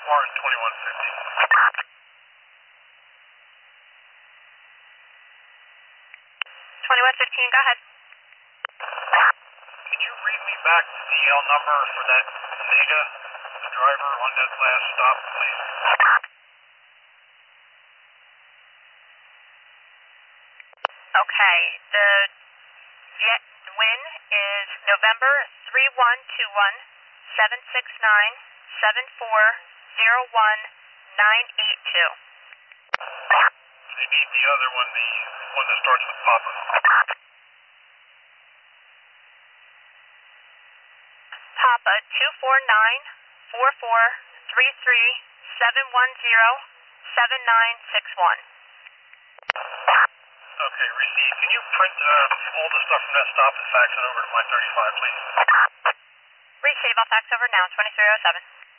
Warren 2150. 2115, go ahead. Can you read me back the DL number for that Vega, the driver on that last stop, please? Okay, the win is November 3121-769-7401982. They need the other one, the one that starts with Papa. Papa 249-4433-710-7961. Okay, received. Can you print all the stuff from that stop and fax it over to my 35, please? Receive, I'll fax over now, 2307.